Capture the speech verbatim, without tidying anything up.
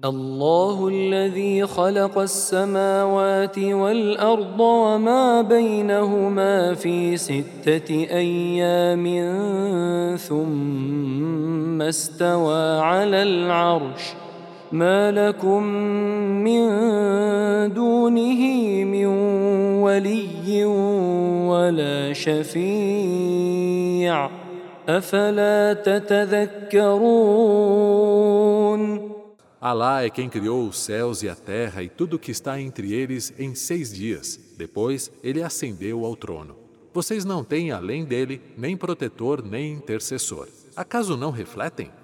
الله الذي خلق السماوات والأرض وما بينهما في ستة أيام ثم استوى على العرش ما لكم من دونه من ولي ولا شفيع أفلا تتذكرون. Alá é quem criou os céus e a terra e tudo que está entre eles em seis dias. Depois, ele ascendeu ao trono. Vocês não têm além dele nem protetor nem intercessor. Acaso não refletem?